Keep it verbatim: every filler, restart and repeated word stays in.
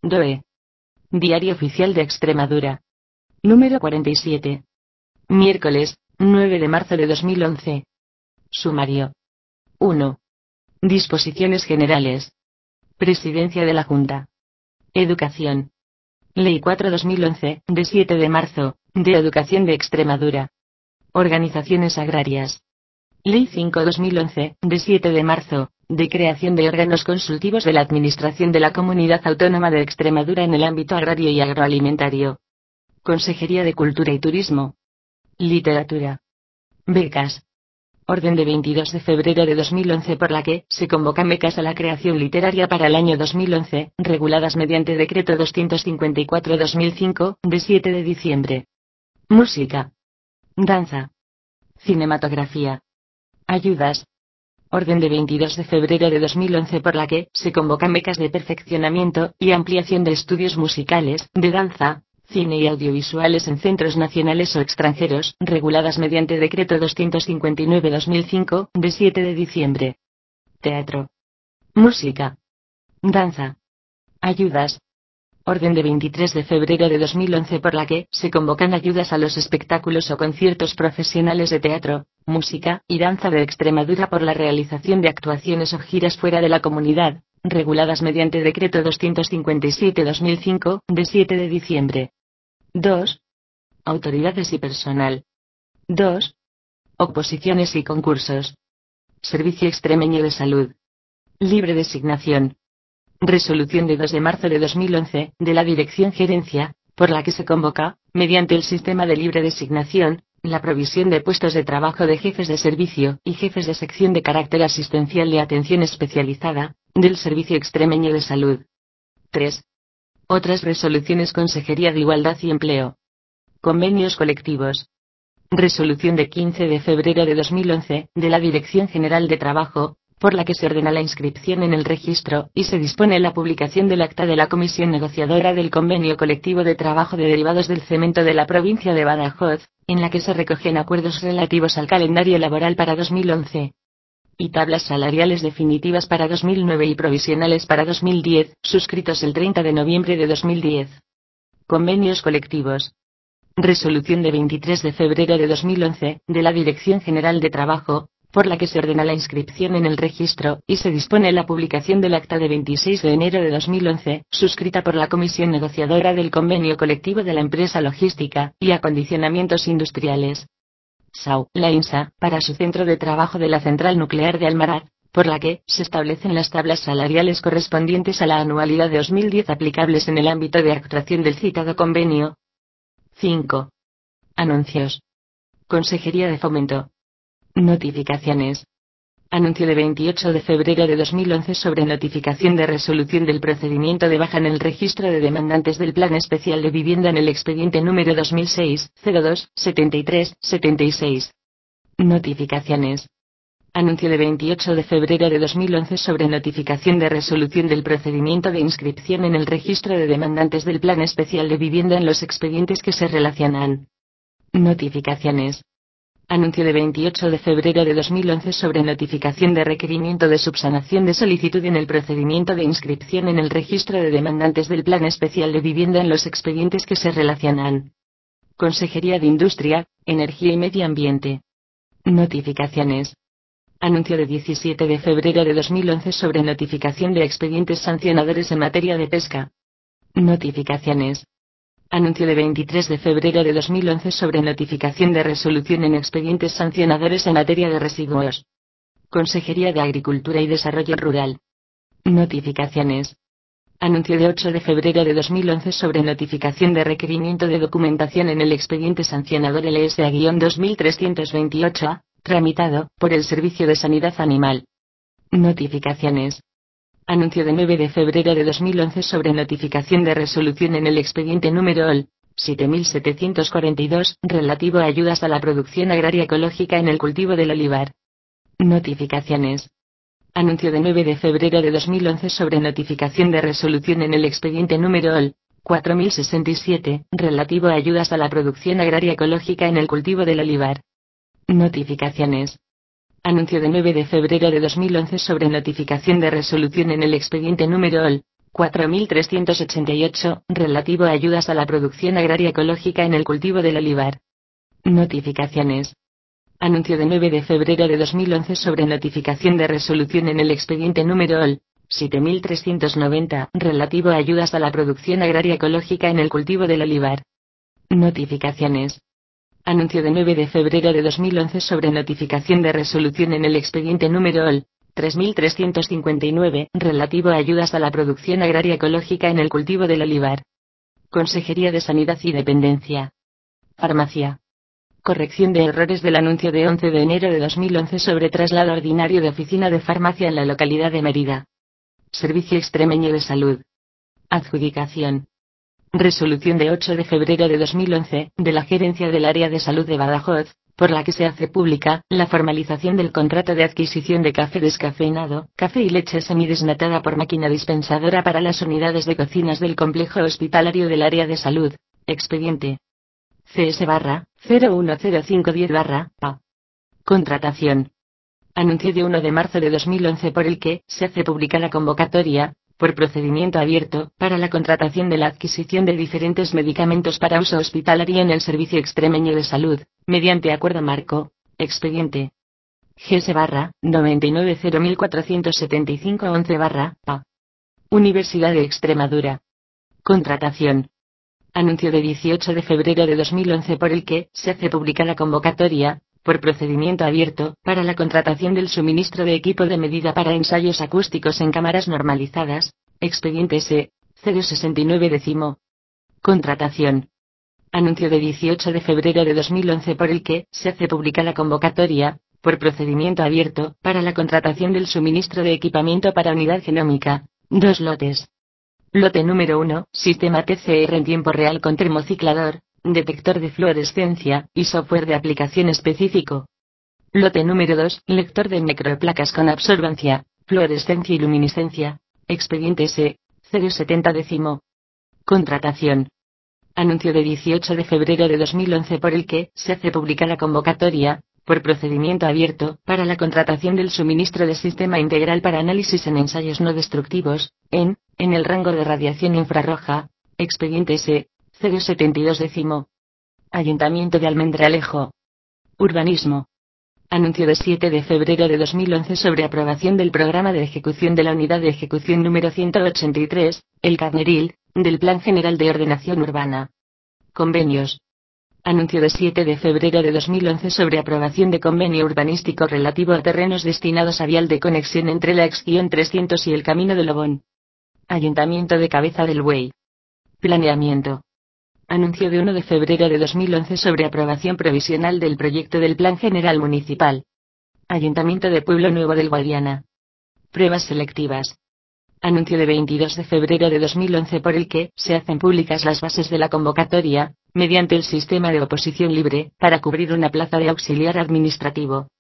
D O E. Diario Oficial de Extremadura. Número cuarenta y siete. Miércoles, nueve de marzo de dos mil once. Sumario. uno. Disposiciones generales. Presidencia de la Junta. Educación. Ley cuatro barra dos mil once, de siete de marzo, de Educación de Extremadura. Organizaciones agrarias. Ley cinco barra dos mil once, de siete de marzo, de creación de órganos consultivos de la Administración de la Comunidad Autónoma de Extremadura en el ámbito agrario y agroalimentario. Consejería de Cultura y Turismo. Literatura. Becas. Orden de veintidós de febrero de dos mil once por la que se convocan becas a la creación literaria para el año dos mil once, reguladas mediante Decreto doscientos cincuenta y cuatro barra dos mil cinco, de siete de diciembre. Música. Danza. Cinematografía. Ayudas. Orden de veintidós de febrero de dos mil once por la que se convocan becas de perfeccionamiento y ampliación de estudios musicales, de danza, cine y audiovisuales en centros nacionales o extranjeros, reguladas mediante Decreto doscientos cincuenta y nueve barra dos mil cinco, de siete de diciembre. Teatro. Música. Danza. Ayudas. Orden de veintitrés de febrero de dos mil once por la que se convocan ayudas a los espectáculos o conciertos profesionales de teatro, música y danza de Extremadura por la realización de actuaciones o giras fuera de la comunidad, reguladas mediante Decreto doscientos cincuenta y siete barra dos mil cinco, de siete de diciembre. dos. Autoridades y personal. dos. Oposiciones y concursos. Servicio Extremeño de Salud. Libre designación. Resolución de dos de marzo de dos mil once, de la Dirección Gerencia, por la que se convoca, mediante el sistema de libre designación, la provisión de puestos de trabajo de jefes de servicio y jefes de sección de carácter asistencial y atención especializada, del Servicio Extremeño de Salud. tres. Otras resoluciones. Consejería de Igualdad y Empleo. Convenios colectivos. Resolución de quince de febrero de dos mil once, de la Dirección General de Trabajo, por la que se ordena la inscripción en el registro y se dispone la publicación del acta de la Comisión Negociadora del Convenio Colectivo de Trabajo de Derivados del Cemento de la provincia de Badajoz, en la que se recogen acuerdos relativos al calendario laboral para dos mil once. Y tablas salariales definitivas para dos mil nueve y provisionales para dos mil diez, suscritos el treinta de noviembre de dos mil diez. Convenios colectivos. Resolución de veintitrés de febrero de dos mil once, de la Dirección General de Trabajo, por la que se ordena la inscripción en el registro y se dispone la publicación del acta de veintiséis de enero de dos mil once, suscrita por la Comisión Negociadora del Convenio Colectivo de la Empresa Logística y Acondicionamientos Industriales. S A U, la INSA, para su centro de trabajo de la Central Nuclear de Almaraz, por la que se establecen las tablas salariales correspondientes a la anualidad de dos mil diez aplicables en el ámbito de actuación del citado convenio. cinco. Anuncios. Consejería de Fomento. Notificaciones. Anuncio de veintiocho de febrero de dos mil once sobre notificación de resolución del procedimiento de baja en el registro de demandantes del Plan Especial de Vivienda en el expediente número dos mil seis, cero dos, setenta y tres, setenta y seis. Notificaciones. Anuncio de veintiocho de febrero de dos mil once sobre notificación de resolución del procedimiento de inscripción en el registro de demandantes del Plan Especial de Vivienda en los expedientes que se relacionan. Notificaciones. Anuncio de veintiocho de febrero de dos mil once sobre notificación de requerimiento de subsanación de solicitud en el procedimiento de inscripción en el registro de demandantes del Plan Especial de Vivienda en los expedientes que se relacionan. Consejería de Industria, Energía y Medio Ambiente. Notificaciones. Anuncio de diecisiete de febrero de dos mil once sobre notificación de expedientes sancionadores en materia de pesca. Notificaciones. Anuncio de veintitrés de febrero de dos mil once sobre notificación de resolución en expedientes sancionadores en materia de residuos. Consejería de Agricultura y Desarrollo Rural. Notificaciones. Anuncio de ocho de febrero de dos mil once sobre notificación de requerimiento de documentación en el expediente sancionador L S A dos mil trescientos veintiocho A, tramitado por el Servicio de Sanidad Animal. Notificaciones. Anuncio de nueve de febrero de dos mil once sobre notificación de resolución en el expediente número O L, siete mil setecientos cuarenta y dos, relativo a ayudas a la producción agraria ecológica en el cultivo del olivar. Notificaciones. Anuncio de nueve de febrero de dos mil once sobre notificación de resolución en el expediente número O L, cuatro mil sesenta y siete, relativo a ayudas a la producción agraria ecológica en el cultivo del olivar. Notificaciones. Anuncio de nueve de febrero de dos mil once sobre notificación de resolución en el expediente número O L, cuatro mil trescientos ochenta y ocho, relativo a ayudas a la producción agraria ecológica en el cultivo del olivar. Notificaciones. Anuncio de nueve de febrero de dos mil once sobre notificación de resolución en el expediente número O L siete mil trescientos noventa, relativo a ayudas a la producción agraria ecológica en el cultivo del olivar. Notificaciones. Anuncio de nueve de febrero de dos mil once sobre notificación de resolución en el expediente número O L tres mil trescientos cincuenta y nueve, relativo a ayudas a la producción agraria ecológica en el cultivo del olivar. Consejería de Sanidad y Dependencia. Farmacia. Corrección de errores del anuncio de once de enero de dos mil once sobre traslado ordinario de oficina de farmacia en la localidad de Mérida. Servicio Extremeño de Salud. Adjudicación. Resolución de ocho de febrero de dos mil once, de la Gerencia del Área de Salud de Badajoz, por la que se hace pública la formalización del contrato de adquisición de café descafeinado, café y leche semidesnatada por máquina dispensadora para las unidades de cocinas del complejo hospitalario del Área de Salud. Expediente C S barra cero uno cero cinco diez barra A. Contratación. Anuncio de uno de marzo de dos mil once por el que se hace pública la convocatoria, por procedimiento abierto, para la contratación de la adquisición de diferentes medicamentos para uso hospitalario en el Servicio Extremeño de Salud, mediante acuerdo marco. Expediente G S barra noventa y nueve cero mil cuatrocientos setenta y cinco once barra A. Universidad de Extremadura. Contratación. Anuncio de dieciocho de febrero de dos mil once por el que se hace pública la convocatoria, por procedimiento abierto, para la contratación del suministro de equipo de medida para ensayos acústicos en cámaras normalizadas. Expediente S. cero sesenta y nueve décimo. Contratación. Anuncio de dieciocho de febrero de dos mil once por el que se hace pública la convocatoria, por procedimiento abierto, para la contratación del suministro de equipamiento para unidad genómica. Dos lotes. Lote número uno, sistema T C R en tiempo real con termociclador, detector de fluorescencia, y software de aplicación específico. Lote número dos, lector de microplacas con absorbancia, fluorescencia y luminiscencia. Expediente S. cero setenta décimo. Contratación. Anuncio de dieciocho de febrero de dos mil once por el que se hace pública la convocatoria, por procedimiento abierto, para la contratación del suministro de sistema integral para análisis en ensayos no destructivos, en, en el rango de radiación infrarroja. Expediente S. cero setenta y dos décimo. Ayuntamiento de Almendralejo. Urbanismo. Anuncio de siete de febrero de dos mil once sobre aprobación del programa de ejecución de la unidad de ejecución número ciento ochenta y tres, el Carneril, del Plan General de Ordenación Urbana. Convenios. Anuncio de siete de febrero de dos mil once sobre aprobación de convenio urbanístico relativo a terrenos destinados a vial de conexión entre la ex trescientos y el Camino de Lobón. Ayuntamiento de Cabeza del Buey. Planeamiento. Anuncio de uno de febrero de dos mil once sobre aprobación provisional del proyecto del Plan General Municipal. Ayuntamiento de Pueblo Nuevo del Guadiana. Pruebas selectivas. Anuncio de veintidós de febrero de dos mil once por el que se hacen públicas las bases de la convocatoria, mediante el sistema de oposición libre, para cubrir una plaza de auxiliar administrativo.